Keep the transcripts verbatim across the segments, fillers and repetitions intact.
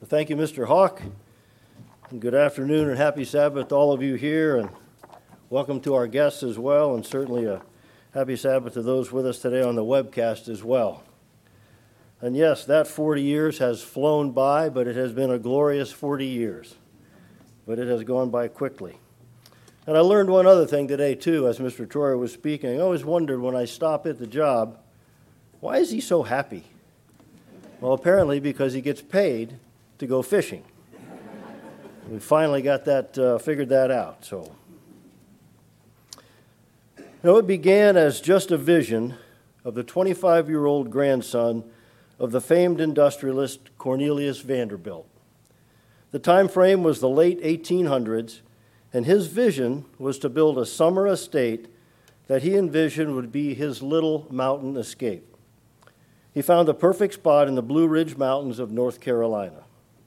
Thank you, Mister Hawk. And good afternoon and happy Sabbath to all of you here, and welcome to our guests as well, and certainly a happy Sabbath to those with us today on the webcast as well. And yes, that forty years has flown by, but it has been a glorious forty years. But it has gone by quickly. And I learned one other thing today, too, as Mister Troyer was speaking. I always wondered when I stop at the job, why is he so happy? Well, apparently because he gets paid to go fishing. We finally got that, uh, figured that out. So, you know, it began as just a vision of the twenty-five-year-old grandson of the famed industrialist Cornelius Vanderbilt. The time frame was the late eighteen hundreds, and his vision was to build a summer estate that he envisioned would be his little mountain escape. He found the perfect spot in the Blue Ridge Mountains of North Carolina.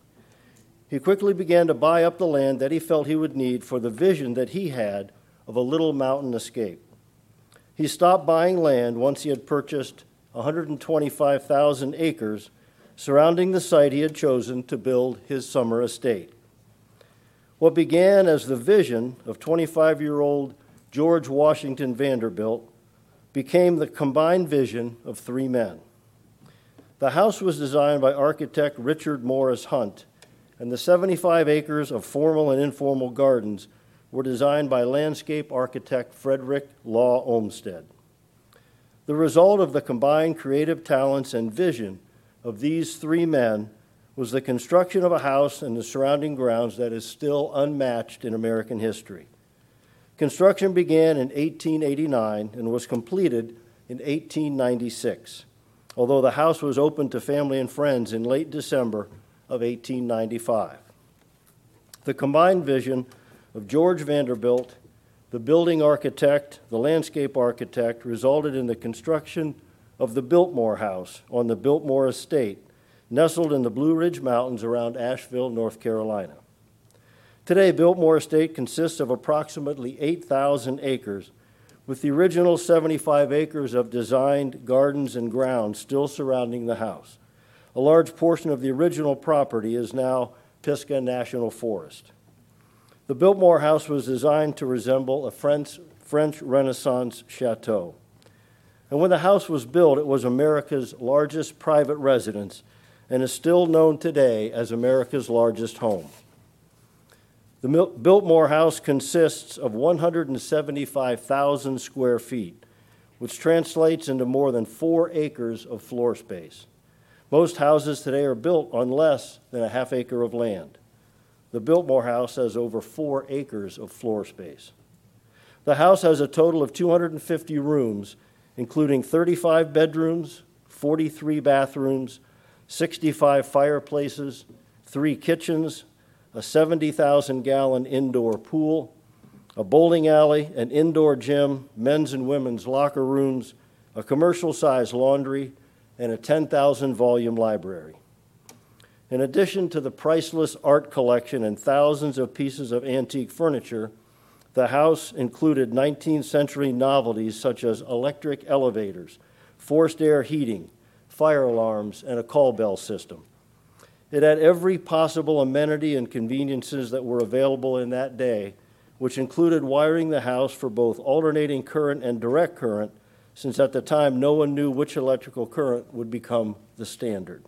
He quickly began to buy up the land that he felt he would need for the vision that he had of a little mountain escape. He stopped buying land once he had purchased one hundred twenty-five thousand acres surrounding the site he had chosen to build his summer estate. What began as the vision of twenty-five-year-old George Washington Vanderbilt became the combined vision of three men. The house was designed by architect Richard Morris Hunt, and the seventy-five acres of formal and informal gardens were designed by landscape architect Frederick Law Olmsted. The result of the combined creative talents and vision of these three men was the construction of a house and the surrounding grounds that is still unmatched in American history. Construction began in eighteen eighty-nine and was completed in eighteen ninety-six, although the house was opened to family and friends in late December of eighteen ninety-five. The combined vision of George Vanderbilt, the building architect, the landscape architect, resulted in the construction of the Biltmore House on the Biltmore Estate, nestled in the Blue Ridge Mountains around Asheville, North Carolina. Today, Biltmore Estate consists of approximately eight thousand acres, with the original seventy-five acres of designed gardens and grounds still surrounding the house. A large portion of the original property is now Pisgah National Forest. The Biltmore House was designed to resemble a French, French Renaissance chateau. And when the house was built, it was America's largest private residence and is still known today as America's largest home. The Biltmore House consists of one hundred seventy-five thousand square feet, which translates into more than four acres of floor space. Most houses today are built on less than a half acre of land. The Biltmore House has over four acres of floor space. The house has a total of two hundred fifty rooms, including thirty-five bedrooms, forty-three bathrooms, sixty-five fireplaces, three kitchens, a seventy thousand gallon indoor pool, a bowling alley, an indoor gym, men's and women's locker rooms, a commercial-sized laundry, and a ten thousand volume library. In addition to the priceless art collection and thousands of pieces of antique furniture, the house included nineteenth century novelties such as electric elevators, forced air heating, fire alarms, and a call bell system. It had every possible amenity and conveniences that were available in that day, which included wiring the house for both alternating current and direct current, since at the time no one knew which electrical current would become the standard.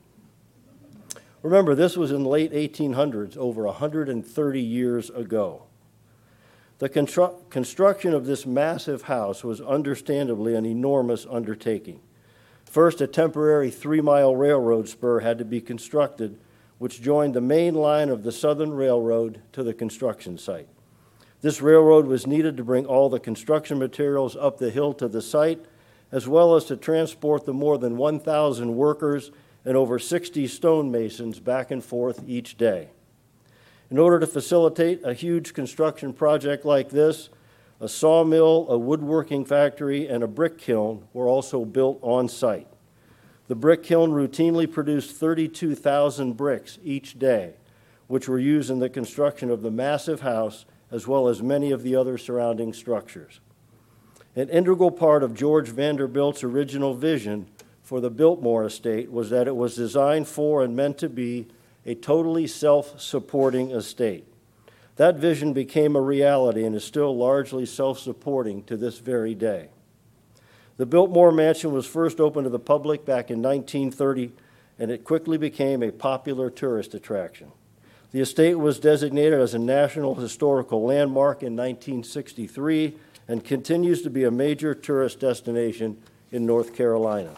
Remember, this was in the late eighteen hundreds, over one hundred thirty years ago. The constru- construction of this massive house was understandably an enormous undertaking. First, a temporary three-mile railroad spur had to be constructed, which joined the main line of the Southern Railroad to the construction site. This railroad was needed to bring all the construction materials up the hill to the site, as well as to transport the more than one thousand workers and over sixty stonemasons back and forth each day. In order to facilitate a huge construction project like this, a sawmill, a woodworking factory, and a brick kiln were also built on site. The brick kiln routinely produced thirty-two thousand bricks each day, which were used in the construction of the massive house as well as many of the other surrounding structures. An integral part of George Vanderbilt's original vision for the Biltmore Estate was that it was designed for and meant to be a totally self-supporting estate. That vision became a reality and is still largely self-supporting to this very day. The Biltmore Mansion was first opened to the public back in nineteen thirty, and it quickly became a popular tourist attraction. The estate was designated as a National Historical Landmark in nineteen sixty-three and continues to be a major tourist destination in North Carolina.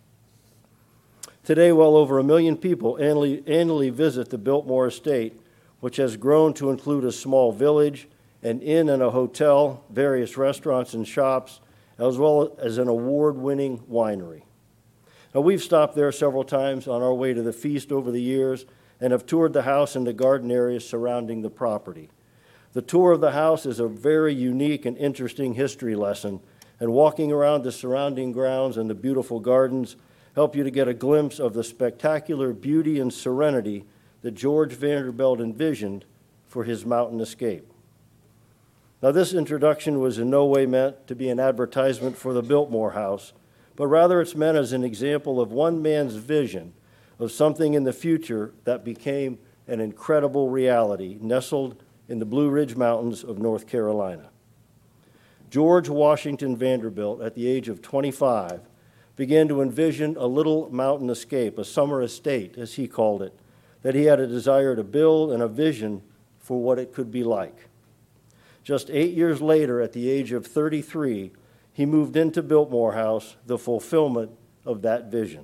Today, well over a million people annually, annually visit the Biltmore Estate, which has grown to include a small village, an inn and a hotel, various restaurants and shops, as well as an award-winning winery. Now, we've stopped there several times on our way to the feast over the years and have toured the house and the garden areas surrounding the property. The tour of the house is a very unique and interesting history lesson, and walking around the surrounding grounds and the beautiful gardens help you to get a glimpse of the spectacular beauty and serenity that George Vanderbilt envisioned for his mountain escape. Now, this introduction was in no way meant to be an advertisement for the Biltmore House, but rather it's meant as an example of one man's vision of something in the future that became an incredible reality nestled in the Blue Ridge Mountains of North Carolina. George Washington Vanderbilt, at the age of twenty-five, began to envision a little mountain escape, a summer estate, as he called it, that he had a desire to build and a vision for what it could be like. Just eight years later, at the age of thirty-three, he moved into Biltmore House, the fulfillment of that vision.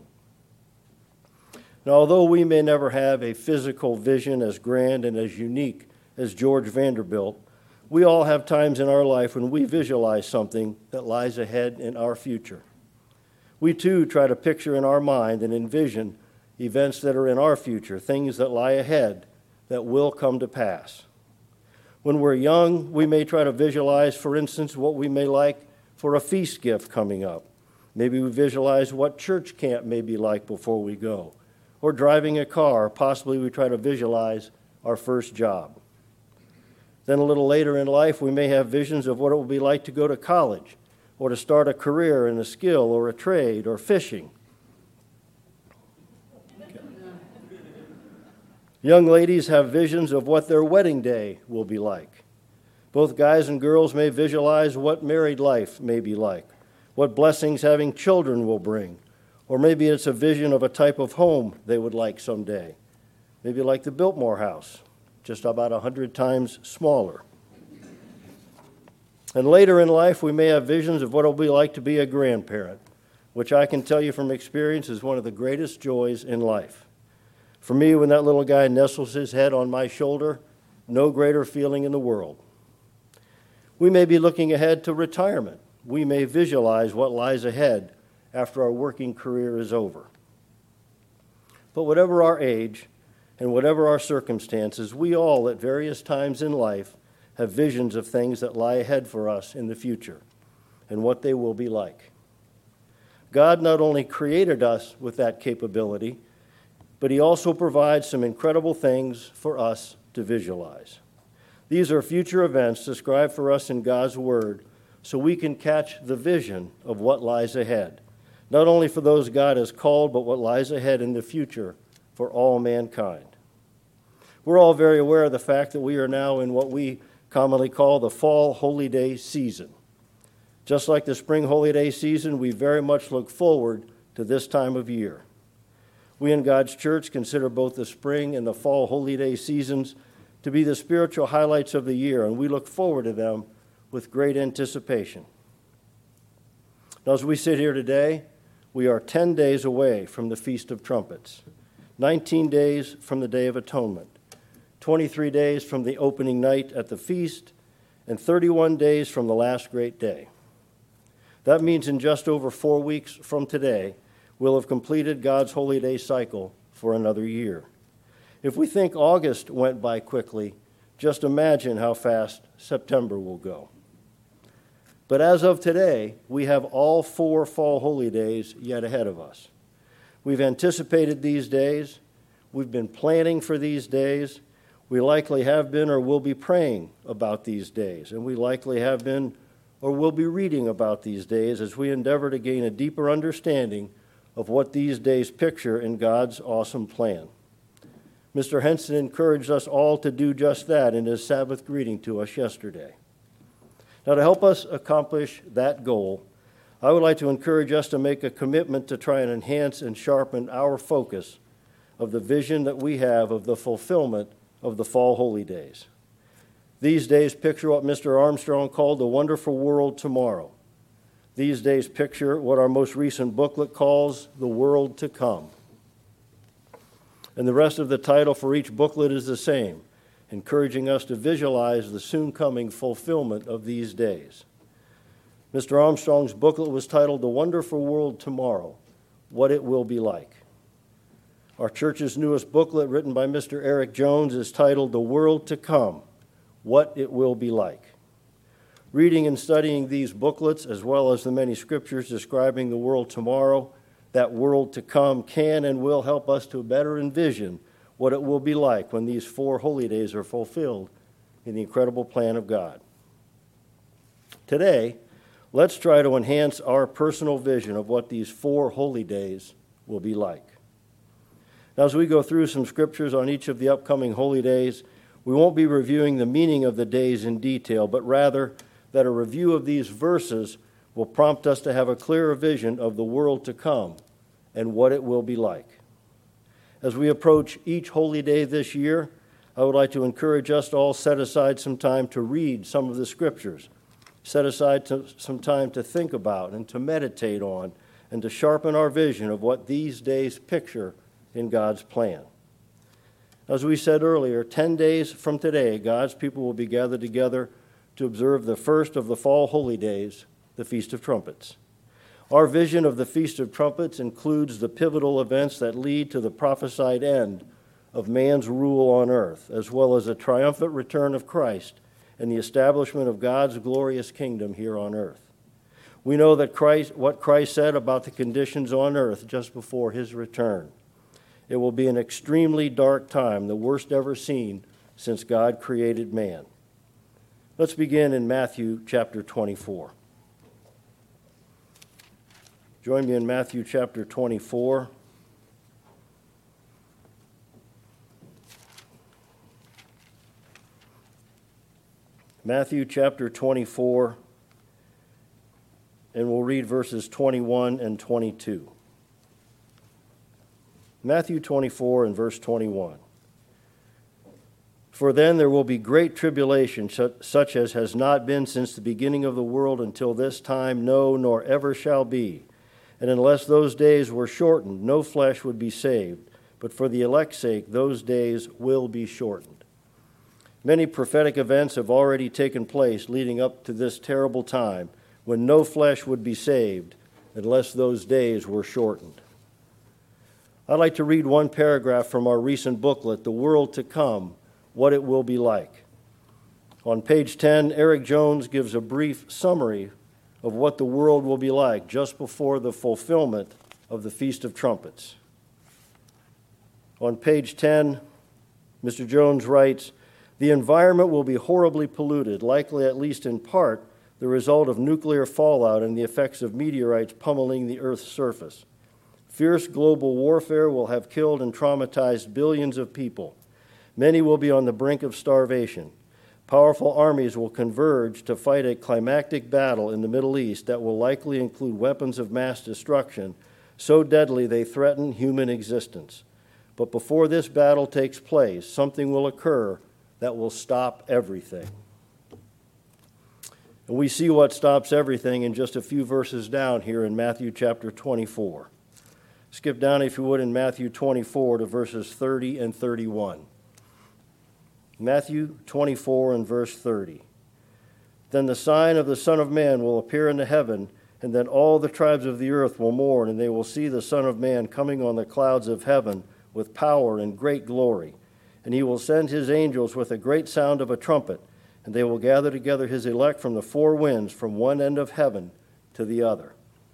Now, although we may never have a physical vision as grand and as unique as George Vanderbilt, we all have times in our life when we visualize something that lies ahead in our future. We too try to picture in our mind and envision events that are in our future, things that lie ahead that will come to pass. When we're young, we may try to visualize, for instance, what we may like for a feast gift coming up. Maybe we visualize what church camp may be like before we go. Or driving a car, possibly we try to visualize our first job. Then a little later in life, we may have visions of what it will be like to go to college, or to start a career in a skill or a trade or fishing. Okay. Young ladies have visions of what their wedding day will be like. Both guys and girls may visualize what married life may be like, what blessings having children will bring, or maybe it's a vision of a type of home they would like someday, maybe like the Biltmore House, just about a hundred times smaller. And later in life, we may have visions of what it will be like to be a grandparent, which I can tell you from experience is one of the greatest joys in life. For me, when that little guy nestles his head on my shoulder, no greater feeling in the world. We may be looking ahead to retirement. We may visualize what lies ahead after our working career is over. But whatever our age and whatever our circumstances, we all at various times in life have visions of things that lie ahead for us in the future and what they will be like. God not only created us with that capability, but he also provides some incredible things for us to visualize. These are future events described for us in God's Word so we can catch the vision of what lies ahead, not only for those God has called, but what lies ahead in the future for all mankind. We're all very aware of the fact that we are now in what we commonly call the fall holy day season. Just like the spring holy day season, we very much look forward to this time of year. We in God's church consider both the spring and the fall holy day seasons to be the spiritual highlights of the year, and we look forward to them with great anticipation. Now, as we sit here today, we are ten days away from the Feast of Trumpets, nineteen days from the Day of Atonement, twenty-three days from the opening night at the feast, and thirty-one days from the last great day. That means in just over four weeks from today, we'll have completed God's holy day cycle for another year. If we think August went by quickly, just imagine how fast September will go. But as of today, we have all four fall holy days yet ahead of us. We've anticipated these days. We've been planning for these days. We likely have been or will be praying about these days, and we likely have been or will be reading about these days as we endeavor to gain a deeper understanding of what these days picture in God's awesome plan. Mister Henson encouraged us all to do just that in his Sabbath greeting to us yesterday. Now, to help us accomplish that goal, I would like to encourage us to make a commitment to try and enhance and sharpen our focus of the vision that we have of the fulfillment of the fall holy days. These days picture what Mister Armstrong called the wonderful world tomorrow. These days picture what our most recent booklet calls the world to come. And the rest of the title for each booklet is the same, encouraging us to visualize the soon coming fulfillment of these days. Mister Armstrong's booklet was titled The Wonderful World Tomorrow, What It Will Be Like. Our church's newest booklet, written by Mister Eric Jones, is titled The World to Come, What It Will Be Like. Reading and studying these booklets, as well as the many scriptures describing the world tomorrow, that world to come, can and will help us to better envision what it will be like when these four holy days are fulfilled in the incredible plan of God. Today, let's try to enhance our personal vision of what these four holy days will be like. Now, as we go through some scriptures on each of the upcoming holy days, we won't be reviewing the meaning of the days in detail, but rather that a review of these verses will prompt us to have a clearer vision of the world to come and what it will be like. As we approach each holy day this year, I would like to encourage us to all set aside some time to read some of the scriptures, set aside to, some time to think about and to meditate on and to sharpen our vision of what these days picture in God's plan. As we said earlier, ten days from today, God's people will be gathered together to observe the first of the fall holy days, the Feast of Trumpets. Our vision of the Feast of Trumpets includes the pivotal events that lead to the prophesied end of man's rule on earth, as well as a triumphant return of Christ and the establishment of God's glorious kingdom here on earth. We know that Christ, what Christ said about the conditions on earth just before his return. It will be an extremely dark time, the worst ever seen since God created man. Let's begin in Matthew chapter twenty-four. Join me in Matthew chapter twenty-four. Matthew chapter twenty-four, and we'll read verses twenty-one and twenty-two. Matthew twenty-four and verse twenty-one. For then there will be great tribulation, such as has not been since the beginning of the world until this time, no, nor ever shall be. And unless those days were shortened, no flesh would be saved. But for the elect's sake, those days will be shortened. Many prophetic events have already taken place leading up to this terrible time when no flesh would be saved unless those days were shortened. I'd like to read one paragraph from our recent booklet, The World to Come, What It Will Be Like. On page ten, Eric Jones gives a brief summary of what the world will be like just before the fulfillment of the Feast of Trumpets. On page ten, Mister Jones writes, the environment will be horribly polluted, likely at least in part the result of nuclear fallout and the effects of meteorites pummeling the Earth's surface. Fierce global warfare will have killed and traumatized billions of people. Many will be on the brink of starvation. Powerful armies will converge to fight a climactic battle in the Middle East that will likely include weapons of mass destruction, so deadly they threaten human existence. But before this battle takes place, something will occur that will stop everything. And we see what stops everything in just a few verses down here in Matthew chapter twenty-four. Skip down, if you would, in Matthew twenty-four to verses thirty and thirty-one. Matthew twenty-four and verse thirty. Then the sign of the Son of Man will appear in the heaven, and then all the tribes of the earth will mourn, and they will see the Son of Man coming on the clouds of heaven with power and great glory. And he will send his angels with a great sound of a trumpet, and they will gather together his elect from the four winds, from one end of heaven to the other.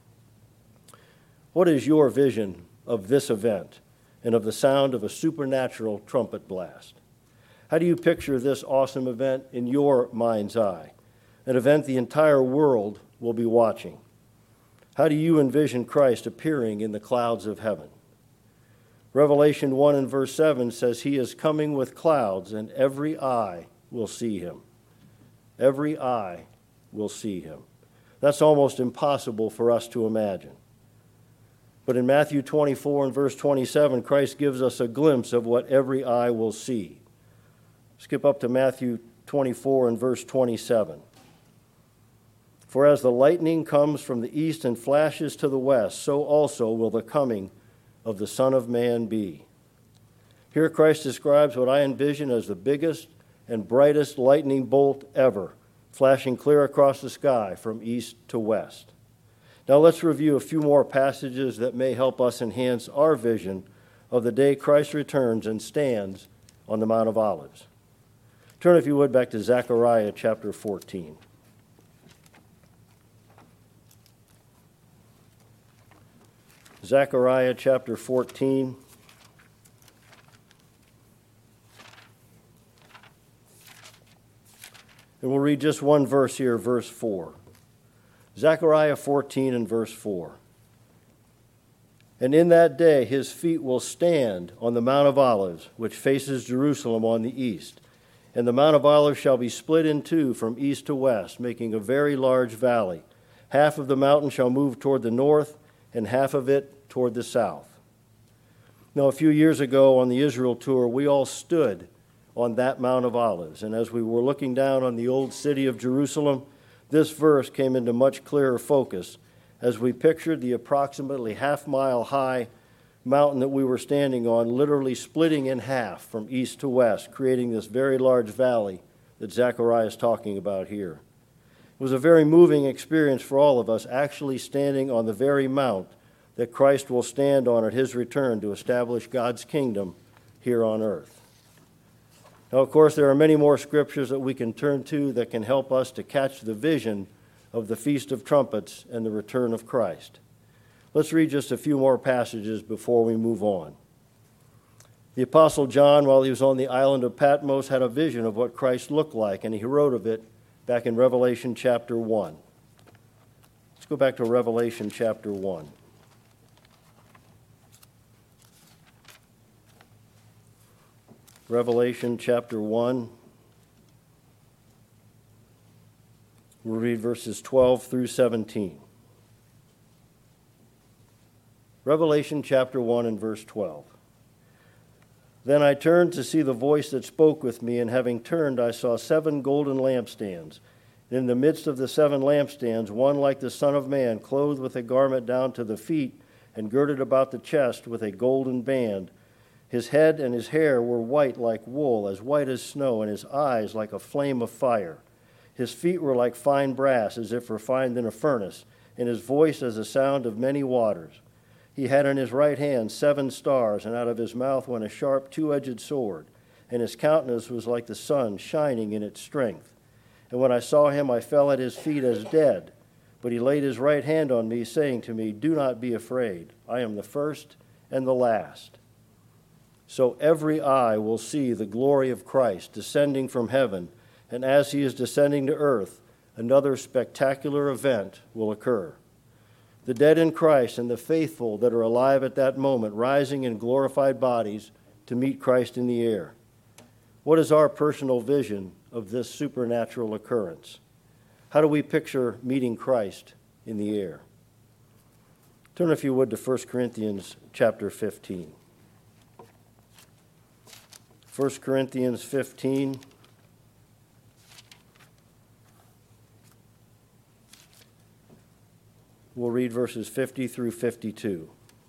What is your vision of this event and of the sound of a supernatural trumpet blast? How do you picture this awesome event in your mind's eye, an event the entire world will be watching? How do you envision Christ appearing in the clouds of heaven? Revelation one and verse seven says he is coming with clouds, and every eye will see him. Every eye will see him. That's almost impossible for us to imagine. But in Matthew twenty-four and verse twenty-seven, Christ gives us a glimpse of what every eye will see. Skip up to Matthew twenty-four and verse twenty-seven. For as the lightning comes from the east and flashes to the west, so also will the coming of the Son of Man be. Here Christ describes what I envision as the biggest and brightest lightning bolt ever, flashing clear across the sky from east to west. Now let's review a few more passages that may help us enhance our vision of the day Christ returns and stands on the Mount of Olives. Turn, if you would, back to Zechariah chapter fourteen. Zechariah chapter fourteen. And we'll read just one verse here, verse four. Zechariah fourteen and verse four. And in that day his feet will stand on the Mount of Olives, which faces Jerusalem on the east. And the Mount of Olives shall be split in two from east to west, making a very large valley. Half of the mountain shall move toward the north, and half of it toward the south. Now, a few years ago on the Israel tour, we all stood on that Mount of Olives. And as we were looking down on the old city of Jerusalem, this verse came into much clearer focus as we pictured the approximately half-mile high mountain that we were standing on literally splitting in half from east to west, creating this very large valley that Zechariah is talking about here. It was a very moving experience for all of us, actually standing on the very mount that Christ will stand on at his return to establish God's kingdom here on earth. Now, of course, there are many more scriptures that we can turn to that can help us to catch the vision of the Feast of Trumpets and the return of Christ. Let's read just a few more passages before we move on. The Apostle John, while he was on the island of Patmos, had a vision of what Christ looked like, and he wrote of it back in Revelation chapter one. Let's go back to Revelation chapter one. Revelation chapter one. We'll read verses twelve through seventeen. Revelation chapter one and verse twelve. Then I turned to see the voice that spoke with me, and having turned, I saw seven golden lampstands. And in the midst of the seven lampstands, one like the Son of Man, clothed with a garment down to the feet, and girded about the chest with a golden band. His head and his hair were white like wool, as white as snow, and his eyes like a flame of fire. His feet were like fine brass, as if refined in a furnace, and his voice as the sound of many waters. He had in his right hand seven stars, and out of his mouth went a sharp two-edged sword, and his countenance was like the sun shining in its strength. And when I saw him, I fell at his feet as dead. But he laid his right hand on me, saying to me, Do not be afraid. I am the first and the last. So every eye will see the glory of Christ descending from heaven, and as he is descending to earth, another spectacular event will occur. The dead in Christ and the faithful that are alive at that moment, rising in glorified bodies to meet Christ in the air. What is our personal vision of this supernatural occurrence? How do we picture meeting Christ in the air? Turn, if you would, to First Corinthians chapter fifteen. First Corinthians fifteen. We'll read verses fifty through fifty-two.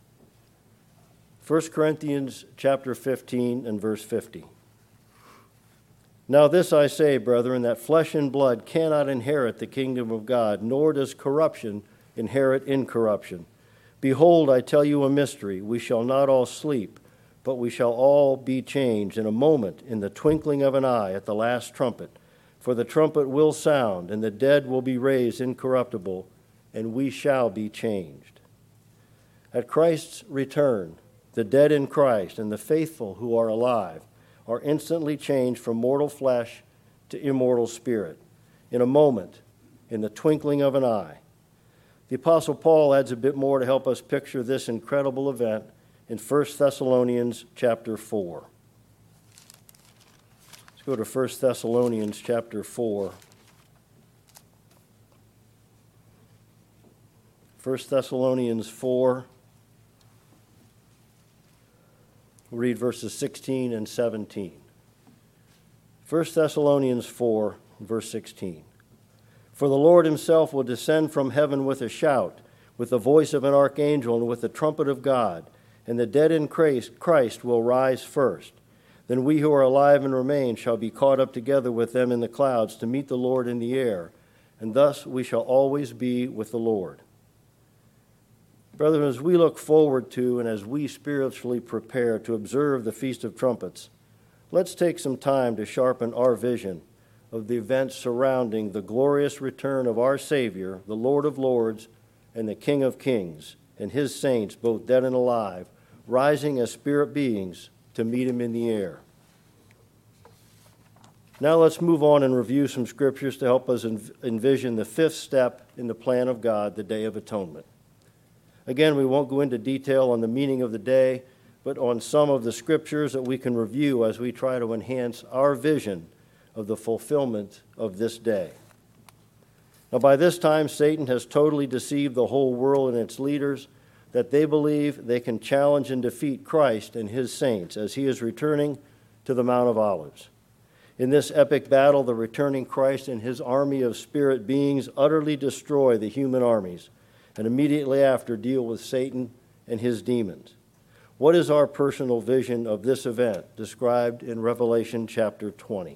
First Corinthians chapter fifteen and verse fifty. Now this I say, brethren, that flesh and blood cannot inherit the kingdom of God, nor does corruption inherit incorruption. Behold, I tell you a mystery. We shall not all sleep, but we shall all be changed in a moment, in the twinkling of an eye, at the last trumpet. For the trumpet will sound, and the dead will be raised incorruptible, and we shall be changed. At Christ's return, the dead in Christ and the faithful who are alive are instantly changed from mortal flesh to immortal spirit, in a moment, in the twinkling of an eye. The Apostle Paul adds a bit more to help us picture this incredible event in First Thessalonians chapter four. Let's go to First Thessalonians chapter four. First Thessalonians four. We'll read verses sixteen and seventeen. First Thessalonians four, verse sixteen. For the Lord himself will descend from heaven with a shout, with the voice of an archangel, and with the trumpet of God, and the dead in Christ will rise first. Then we who are alive and remain shall be caught up together with them in the clouds to meet the Lord in the air, and thus we shall always be with the Lord. Brethren, as we look forward to and as we spiritually prepare to observe the Feast of Trumpets, let's take some time to sharpen our vision of the events surrounding the glorious return of our Savior, the Lord of Lords, and the King of Kings, and his saints, both dead and alive, rising as spirit beings to meet him in the air. Now let's move on and review some scriptures to help us envision the fifth step in the plan of God, the Day of Atonement. Again, we won't go into detail on the meaning of the day, but on some of the scriptures that we can review as we try to enhance our vision of the fulfillment of this day. Now, by this time, Satan has totally deceived the whole world and its leaders that they believe they can challenge and defeat Christ and his saints as he is returning to the Mount of Olives. In this epic battle, the returning Christ and his army of spirit beings utterly destroy the human armies and immediately after deal with Satan and his demons. What is our personal vision of this event described in Revelation chapter twenty?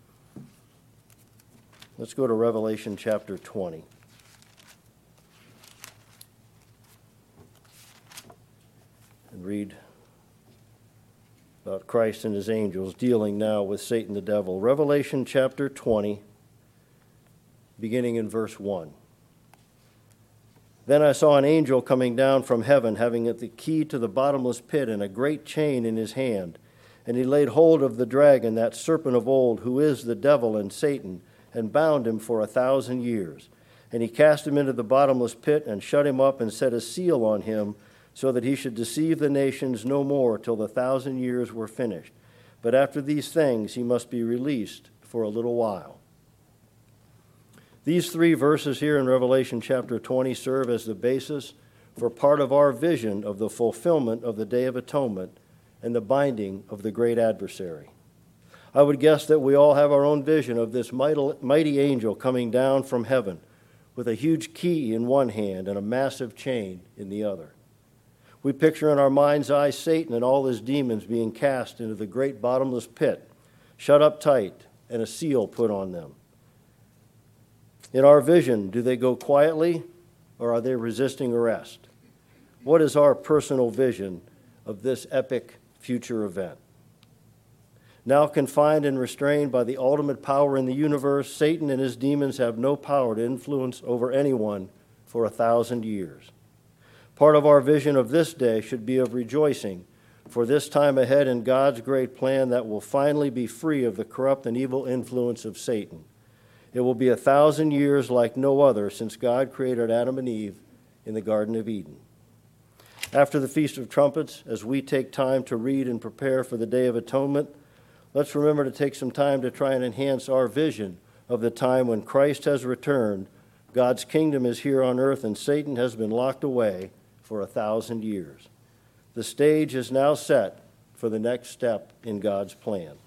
Let's go to Revelation chapter twenty. And read about Christ and his angels dealing now with Satan the devil. Revelation chapter twenty, beginning in verse one. Then I saw an angel coming down from heaven, having the key to the bottomless pit and a great chain in his hand. And he laid hold of the dragon, that serpent of old, who is the devil and Satan, and bound him for a thousand years. And he cast him into the bottomless pit and shut him up and set a seal on him, so that he should deceive the nations no more till the thousand years were finished. But after these things he must be released for a little while. These three verses here in Revelation chapter twenty serve as the basis for part of our vision of the fulfillment of the Day of Atonement and the binding of the great adversary. I would guess that we all have our own vision of this mighty angel coming down from heaven with a huge key in one hand and a massive chain in the other. We picture in our mind's eye Satan and all his demons being cast into the great bottomless pit, shut up tight, and a seal put on them. In our vision, do they go quietly or are they resisting arrest? What is our personal vision of this epic future event? Now confined and restrained by the ultimate power in the universe, Satan and his demons have no power to influence over anyone for a thousand years. Part of our vision of this day should be of rejoicing for this time ahead in God's great plan that will finally be free of the corrupt and evil influence of Satan. It will be a thousand years like no other since God created Adam and Eve in the Garden of Eden. After the Feast of Trumpets, as we take time to read and prepare for the Day of Atonement, let's remember to take some time to try and enhance our vision of the time when Christ has returned, God's kingdom is here on earth, and Satan has been locked away for a thousand years. The stage is now set for the next step in God's plan.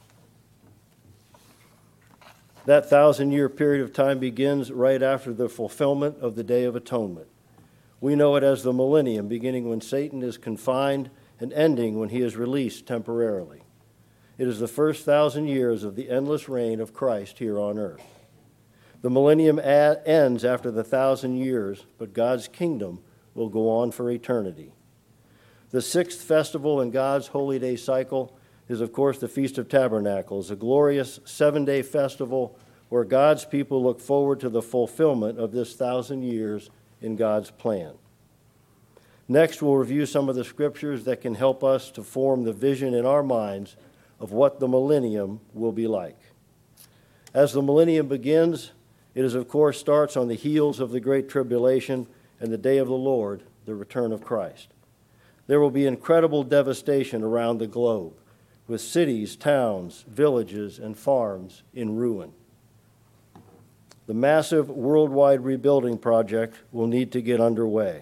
That thousand-year period of time begins right after the fulfillment of the Day of Atonement. We know it as the millennium, beginning when Satan is confined and ending when he is released temporarily. It is the first thousand years of the endless reign of Christ here on earth. The millennium a- ends after the thousand years, but God's kingdom will go on for eternity. The sixth festival in God's holy day cycle is, of course, the Feast of Tabernacles, a glorious seven-day festival where God's people look forward to the fulfillment of this thousand years in God's plan. Next, we'll review some of the scriptures that can help us to form the vision in our minds of what the millennium will be like. As the millennium begins, it is, of course, starts on the heels of the Great Tribulation and the day of the Lord, the return of Christ. There will be incredible devastation around the globe, with cities, towns, villages, and farms in ruin. The massive worldwide rebuilding project will need to get underway.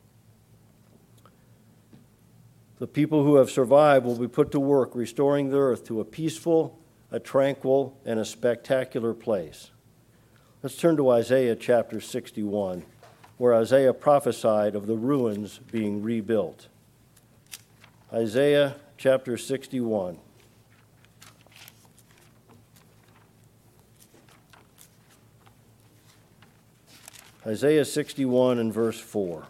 The people who have survived will be put to work restoring the earth to a peaceful, a tranquil, and a spectacular place. Let's turn to Isaiah chapter sixty-one, where Isaiah prophesied of the ruins being rebuilt. Isaiah chapter sixty-one. Isaiah sixty-one and verse four.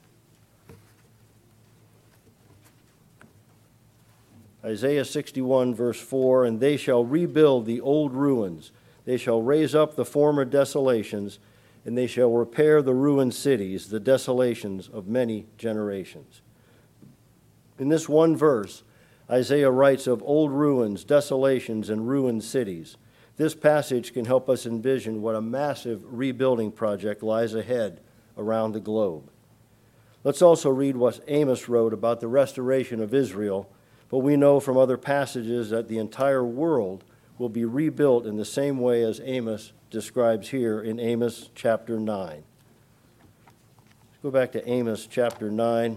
Isaiah sixty-one, verse four, and they shall rebuild the old ruins. They shall raise up the former desolations, and they shall repair the ruined cities, the desolations of many generations. In this one verse, Isaiah writes of old ruins, desolations, and ruined cities. This passage can help us envision what a massive rebuilding project lies ahead around the globe. Let's also read what Amos wrote about the restoration of Israel, but we know from other passages that the entire world will be rebuilt in the same way as Amos describes here in Amos chapter nine. Let's go back to Amos chapter nine.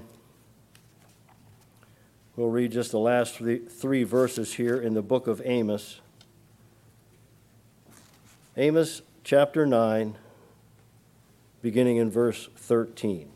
We'll read just the last three, three verses here in the book of Amos. Amos chapter nine, beginning in verse thirteen.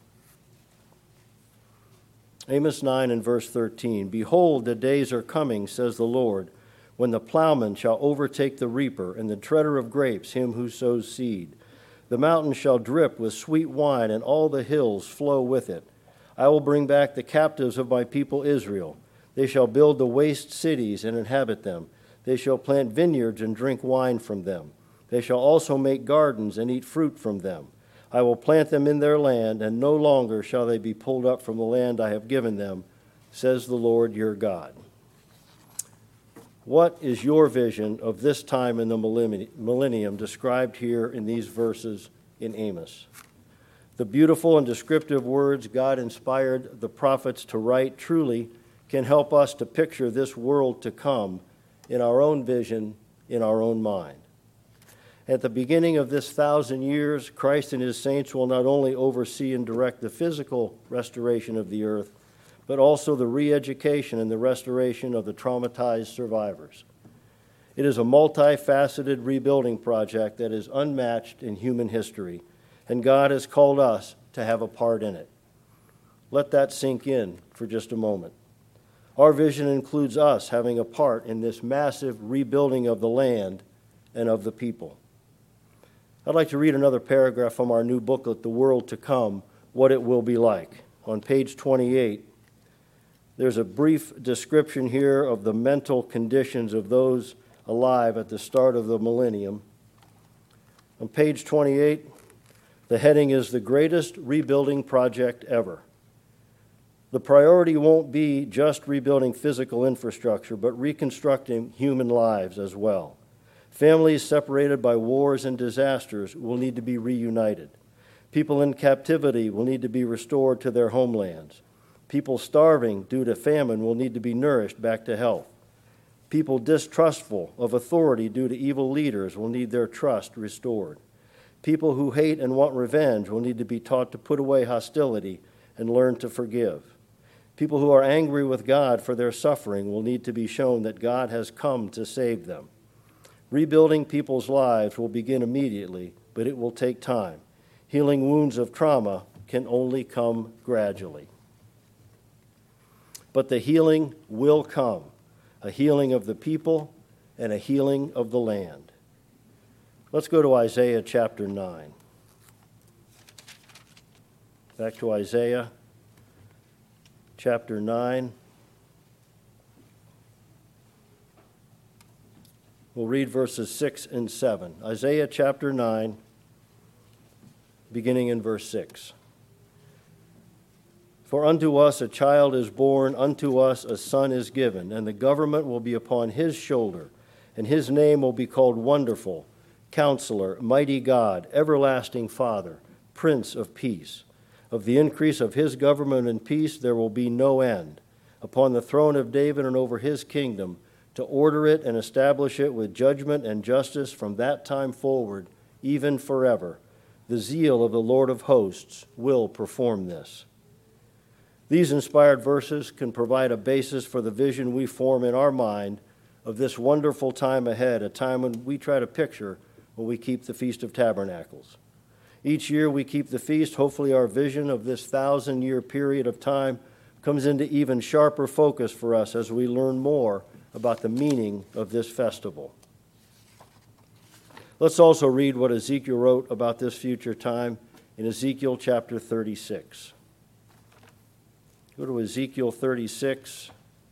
Amos nine and verse thirteen. Behold, the days are coming, says the Lord, when the plowman shall overtake the reaper, and the treader of grapes him who sows seed. The mountains shall drip with sweet wine, and all the hills flow with it. I will bring back the captives of my people Israel. They shall build the waste cities and inhabit them. They shall plant vineyards and drink wine from them. They shall also make gardens and eat fruit from them. I will plant them in their land, and no longer shall they be pulled up from the land I have given them, says the Lord your God. What is your vision of this time in the millennium described here in these verses in Amos? The beautiful and descriptive words God inspired the prophets to write truly can help us to picture this world to come in our own vision, in our own mind. At the beginning of this thousand years, Christ and his saints will not only oversee and direct the physical restoration of the earth, but also the re-education and the restoration of the traumatized survivors. It is a multifaceted rebuilding project that is unmatched in human history, and God has called us to have a part in it. Let that sink in for just a moment. Our vision includes us having a part in this massive rebuilding of the land and of the people. I'd like to read another paragraph from our new booklet, The World to Come, What It Will Be Like. On page twenty-eight, there's a brief description here of the mental conditions of those alive at the start of the millennium. On page twenty-eight, the heading is The Greatest Rebuilding Project Ever. The priority won't be just rebuilding physical infrastructure, but reconstructing human lives as well. Families separated by wars and disasters will need to be reunited. People in captivity will need to be restored to their homelands. People starving due to famine will need to be nourished back to health. People distrustful of authority due to evil leaders will need their trust restored. People who hate and want revenge will need to be taught to put away hostility and learn to forgive. People who are angry with God for their suffering will need to be shown that God has come to save them. Rebuilding people's lives will begin immediately, but it will take time. Healing wounds of trauma can only come gradually. But the healing will come, a healing of the people and a healing of the land. Let's go to Isaiah chapter nine. Back to Isaiah chapter nine. We'll read verses six and seven. Isaiah chapter nine, beginning in verse six. For unto us a child is born, unto us a son is given, and the government will be upon his shoulder, and his name will be called Wonderful, Counselor, Mighty God, Everlasting Father, Prince of Peace. Of the increase of his government and peace there will be no end, upon the throne of David and over his kingdom, to order it and establish it with judgment and justice from that time forward, even forever. The zeal of the Lord of hosts will perform this. These inspired verses can provide a basis for the vision we form in our mind of this wonderful time ahead, a time when we try to picture when we keep the Feast of Tabernacles. Each year we keep the feast, hopefully our vision of this thousand-year period of time comes into even sharper focus for us as we learn more about the meaning of this festival. Let's also read what Ezekiel wrote about this future time in Ezekiel chapter thirty-six. Go to Ezekiel thirty-six.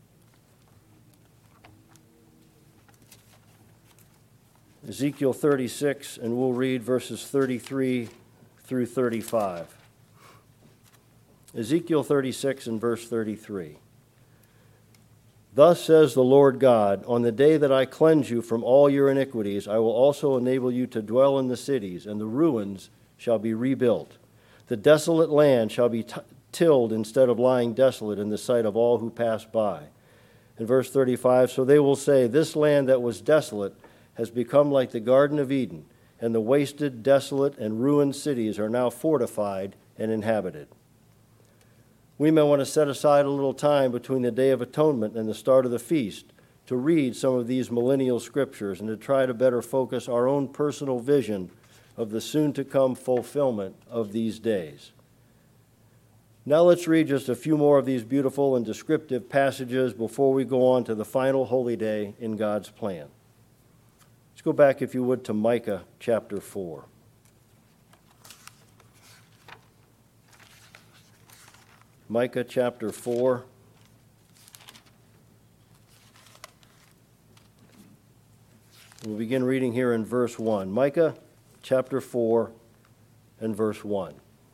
Ezekiel thirty-six, and we'll read verses thirty-three through thirty-five. Ezekiel thirty-six and verse thirty-three. Thus says the Lord God, on the day that I cleanse you from all your iniquities, I will also enable you to dwell in the cities, and the ruins shall be rebuilt. The desolate land shall be t- tilled instead of lying desolate in the sight of all who pass by. In verse thirty-five, so they will say, this land that was desolate has become like the Garden of Eden, and the wasted, desolate, and ruined cities are now fortified and inhabited. We may want to set aside a little time between the Day of Atonement and the start of the feast to read some of these millennial scriptures and to try to better focus our own personal vision of the soon-to-come fulfillment of these days. Now let's read just a few more of these beautiful and descriptive passages before we go on to the final holy day in God's plan. Let's go back, if you would, to Micah chapter four. Micah chapter four. We'll begin reading here in verse one. Micah chapter four and verse one.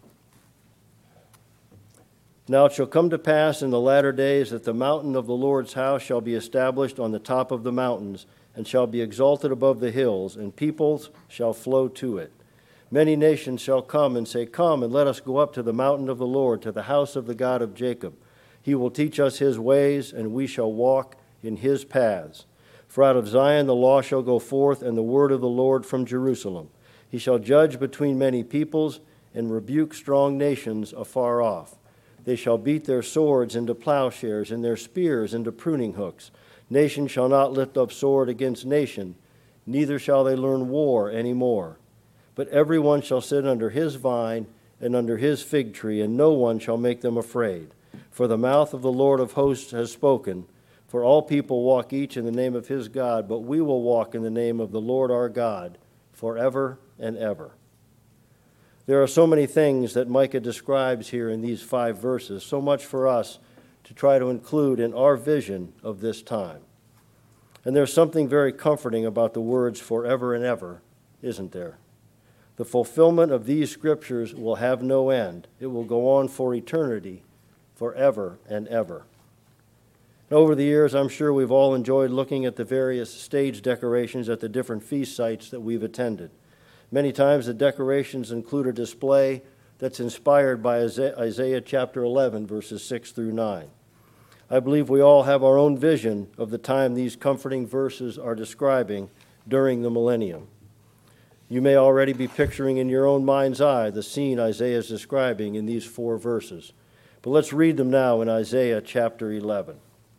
Now it shall come to pass in the latter days that the mountain of the Lord's house shall be established on the top of the mountains, and shall be exalted above the hills, and peoples shall flow to it. Many nations shall come and say, come, and let us go up to the mountain of the Lord, to the house of the God of Jacob. He will teach us his ways, and we shall walk in his paths. For out of Zion the law shall go forth, and the word of the Lord from Jerusalem. He shall judge between many peoples, and rebuke strong nations afar off. They shall beat their swords into plowshares, and their spears into pruning hooks. Nation shall not lift up sword against nation, neither shall they learn war any more. But every one shall sit under his vine and under his fig tree, and no one shall make them afraid. For the mouth of the Lord of hosts has spoken. For all people walk each in the name of his God, but we will walk in the name of the Lord our God forever and ever. There are so many things that Micah describes here in these five verses, so much for us to try to include in our vision of this time. And there's something very comforting about the words forever and ever, isn't there? The fulfillment of these scriptures will have no end. It will go on for eternity, forever and ever. And over the years, I'm sure we've all enjoyed looking at the various stage decorations at the different feast sites that we've attended. Many times the decorations include a display that's inspired by Isaiah chapter eleven, verses six through nine. I believe we all have our own vision of the time these comforting verses are describing during the millennium. You may already be picturing in your own mind's eye the scene Isaiah is describing in these four verses. But let's read them now in Isaiah chapter eleven.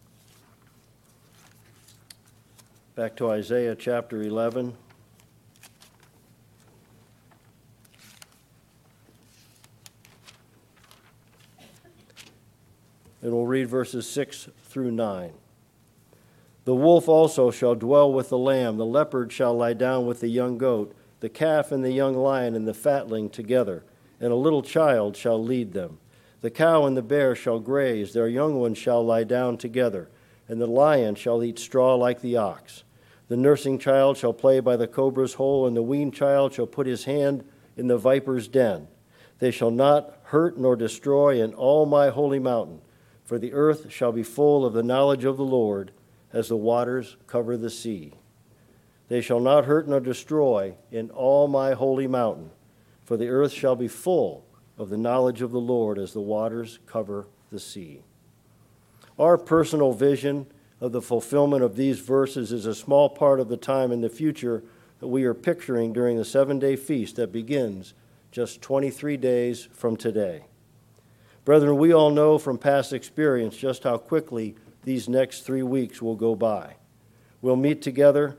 Back to Isaiah chapter eleven. And we'll read verses six through nine. The wolf also shall dwell with the lamb, the leopard shall lie down with the young goat, the calf and the young lion and the fatling together, and a little child shall lead them. The cow and the bear shall graze, their young ones shall lie down together, and the lion shall eat straw like the ox. The nursing child shall play by the cobra's hole, and the weaned child shall put his hand in the viper's den. They shall not hurt nor destroy in all my holy mountain, for the earth shall be full of the knowledge of the Lord, as the waters cover the sea. They shall not hurt nor destroy in all my holy mountain, for the earth shall be full of the knowledge of the Lord as the waters cover the sea. Our personal vision of the fulfillment of these verses is a small part of the time in the future that we are picturing during the seven-day feast that begins just twenty-three days from today. Brethren, we all know from past experience just how quickly these next three weeks will go by. We'll meet together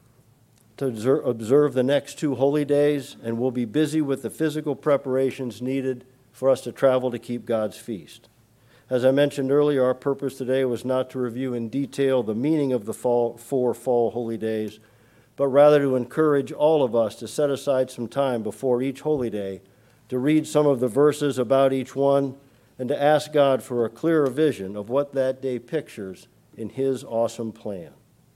to observe the next two holy days, and we'll be busy with the physical preparations needed for us to travel to keep God's feast. As I mentioned earlier, our purpose today was not to review in detail the meaning of the fall, four fall holy days, but rather to encourage all of us to set aside some time before each holy day to read some of the verses about each one and to ask God for a clearer vision of what that day pictures in His awesome plan.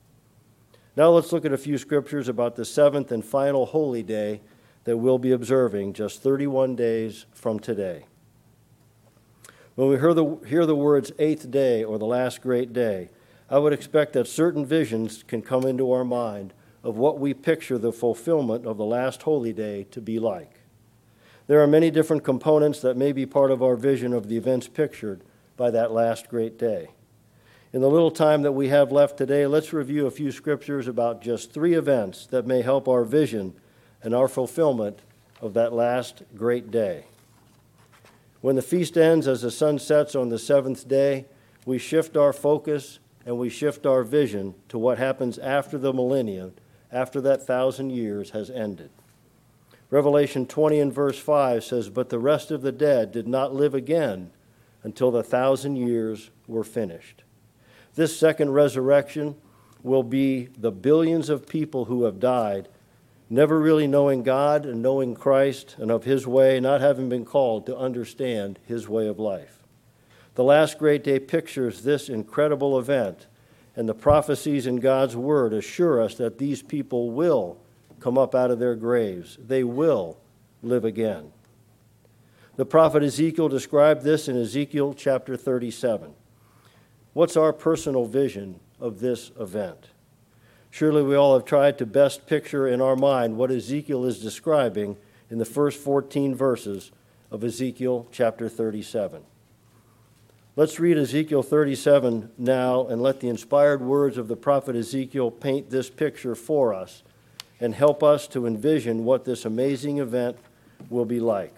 Now let's look at a few scriptures about the seventh and final holy day that we'll be observing just thirty-one days from today. When we hear the, hear the words eighth day or the last great day, I would expect that certain visions can come into our mind of what we picture the fulfillment of the last holy day to be like. There are many different components that may be part of our vision of the events pictured by that last great day. In the little time that we have left today, let's review a few scriptures about just three events that may help our vision and our fulfillment of that last great day. When the feast ends as the sun sets on the seventh day, we shift our focus and we shift our vision to what happens after the millennium, after that thousand years has ended. Revelation twenty and verse five says, "But the rest of the dead did not live again until the thousand years were finished." This second resurrection will be the billions of people who have died, never really knowing God and knowing Christ and of His way, not having been called to understand His way of life. The last great day pictures this incredible event, and the prophecies in God's Word assure us that these people will come up out of their graves. They will live again. The prophet Ezekiel described this in Ezekiel chapter thirty-seven. What's our personal vision of this event? Surely we all have tried to best picture in our mind what Ezekiel is describing in the first fourteen verses of Ezekiel chapter thirty-seven. Let's read Ezekiel thirty-seven now and let the inspired words of the prophet Ezekiel paint this picture for us and help us to envision what this amazing event will be like.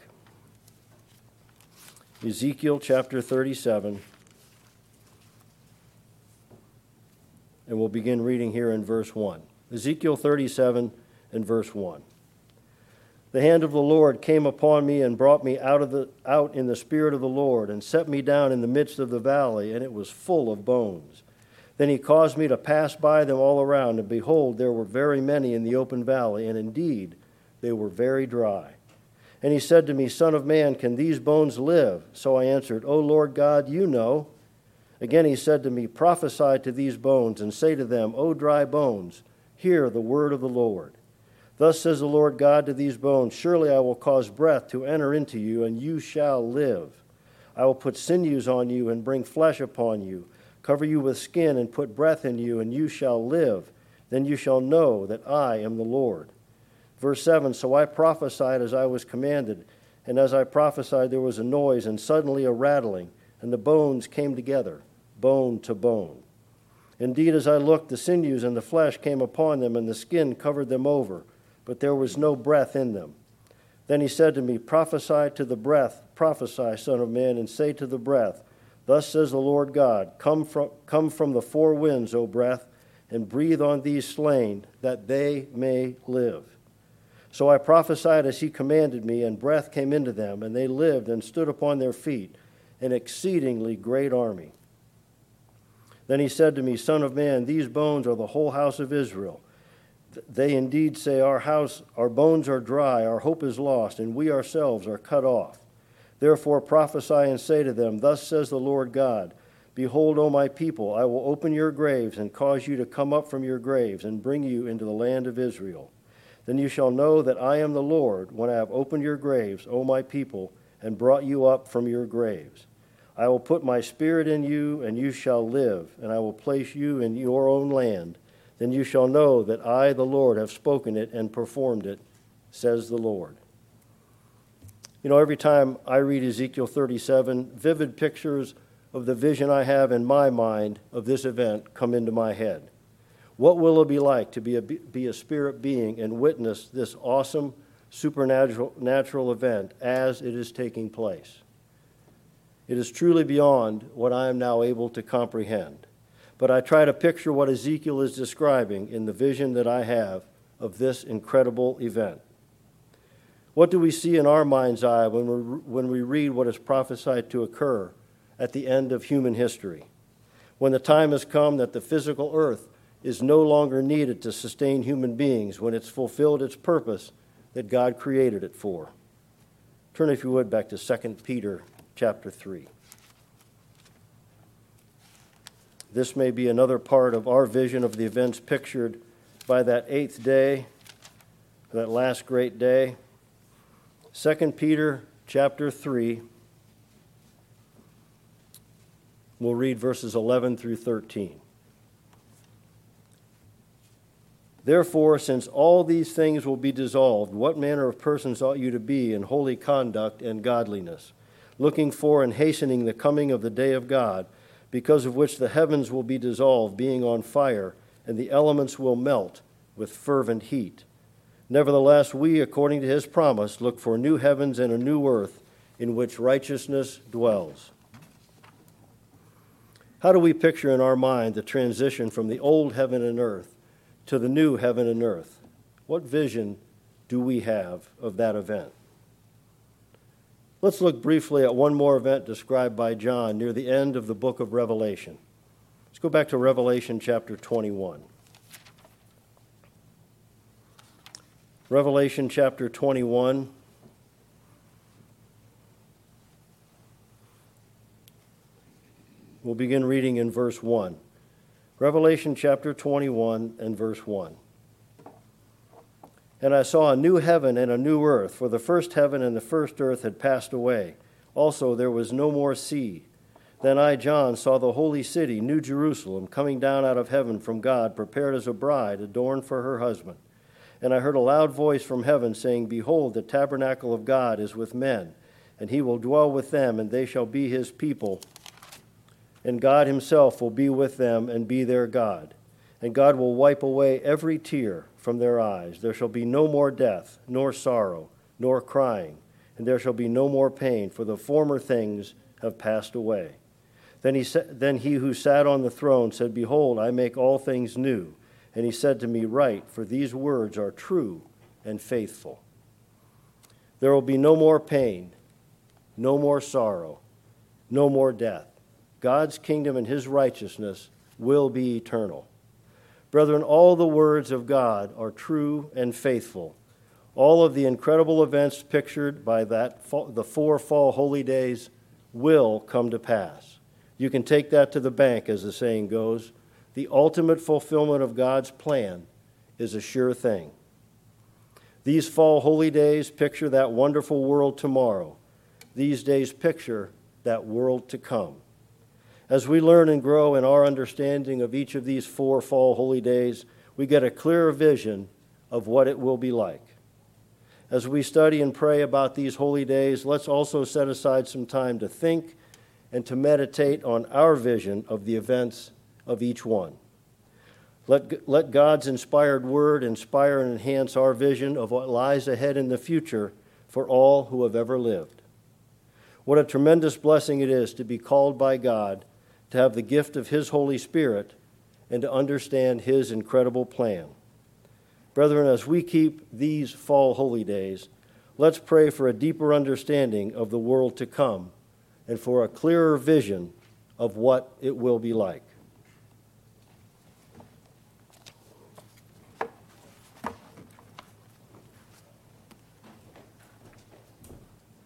Ezekiel chapter thirty-seven. And we'll begin reading here in verse one. Ezekiel thirty-seven and verse one. "The hand of the Lord came upon me and brought me out of the out in the spirit of the Lord and set me down in the midst of the valley, and it was full of bones. Then he caused me to pass by them all around, and behold, there were very many in the open valley, and indeed they were very dry. And he said to me, Son of man, can these bones live? So I answered, O Lord God, you know. Again he said to me, Prophesy to these bones, and say to them, O dry bones, hear the word of the Lord. Thus says the Lord God to these bones, Surely I will cause breath to enter into you, and you shall live. I will put sinews on you and bring flesh upon you, cover you with skin and put breath in you, and you shall live. Then you shall know that I am the Lord. Verse seven, So I prophesied as I was commanded, and as I prophesied there was a noise, and suddenly a rattling, and the bones came together, bone to bone. Indeed, as I looked, the sinews and the flesh came upon them, and the skin covered them over, but there was no breath in them. Then he said to me, Prophesy to the breath, prophesy, Son of man, and say to the breath, Thus says the Lord God, Come from, come from the four winds, O breath, and breathe on these slain, that they may live. So I prophesied as he commanded me, and breath came into them, and they lived and stood upon their feet, an exceedingly great army. Then he said to me, Son of man, these bones are the whole house of Israel. They indeed say, Our house, our bones are dry, our hope is lost, and we ourselves are cut off. Therefore prophesy and say to them, Thus says the Lord God, Behold, O my people, I will open your graves and cause you to come up from your graves and bring you into the land of Israel. Then you shall know that I am the Lord when I have opened your graves, O my people, and brought you up from your graves. I will put my spirit in you, and you shall live, and I will place you in your own land. Then you shall know that I, the Lord, have spoken it and performed it, says the Lord. You know, every time I read Ezekiel thirty-seven, vivid pictures of the vision I have in my mind of this event come into my head. What will it be like to be a, be a spirit being and witness this awesome supernatural natural event as it is taking place? It is truly beyond what I am now able to comprehend. But I try to picture what Ezekiel is describing in the vision that I have of this incredible event. What do we see in our mind's eye when we, when we read what is prophesied to occur at the end of human history? When the time has come that the physical earth is no longer needed to sustain human beings, when it's fulfilled its purpose that God created it for. Turn, if you would, back to Second Peter chapter three. This may be another part of our vision of the events pictured by that eighth day, that last great day. Second Peter chapter three, we'll read verses eleven through thirteen. Therefore, since all these things will be dissolved, what manner of persons ought you to be in holy conduct and godliness, looking for and hastening the coming of the day of God, because of which the heavens will be dissolved, being on fire, and the elements will melt with fervent heat. Nevertheless, we, according to his promise, look for new heavens and a new earth in which righteousness dwells. How do we picture in our mind the transition from the old heaven and earth to the new heaven and earth? What vision do we have of that event? Let's look briefly at one more event described by John near the end of the book of Revelation. Let's go back to Revelation chapter twenty-one. Revelation chapter twenty-one. We'll begin reading in verse one. Revelation chapter twenty-one and verse one. And I saw a new heaven and a new earth, for the first heaven and the first earth had passed away. Also there was no more sea. Then I, John, saw the holy city, New Jerusalem, coming down out of heaven from God, prepared as a bride, adorned for her husband. And I heard a loud voice from heaven saying, Behold, the tabernacle of God is with men, and he will dwell with them, and they shall be his people. And God himself will be with them and be their God. And God will wipe away every tear from their eyes. There shall be no more death, nor sorrow, nor crying, and there shall be no more pain, for the former things have passed away. Then he, sa- then he who sat on the throne said, Behold, I make all things new. And he said to me, Write, for these words are true and faithful. There will be no more pain, no more sorrow, no more death. God's kingdom and his righteousness will be eternal. Brethren, all the words of God are true and faithful. All of the incredible events pictured by that the four fall holy days will come to pass. You can take that to the bank, as the saying goes. The ultimate fulfillment of God's plan is a sure thing. These fall holy days picture that wonderful world tomorrow. These days picture that world to come. As we learn and grow in our understanding of each of these four fall holy days, we get a clearer vision of what it will be like. As we study and pray about these holy days, let's also set aside some time to think and to meditate on our vision of the events of each one. Let, let God's inspired word inspire and enhance our vision of what lies ahead in the future for all who have ever lived. What a tremendous blessing it is to be called by God, to have the gift of his Holy Spirit, and to understand his incredible plan. Brethren, as we keep these fall holy days, let's pray for a deeper understanding of the world to come and for a clearer vision of what it will be like.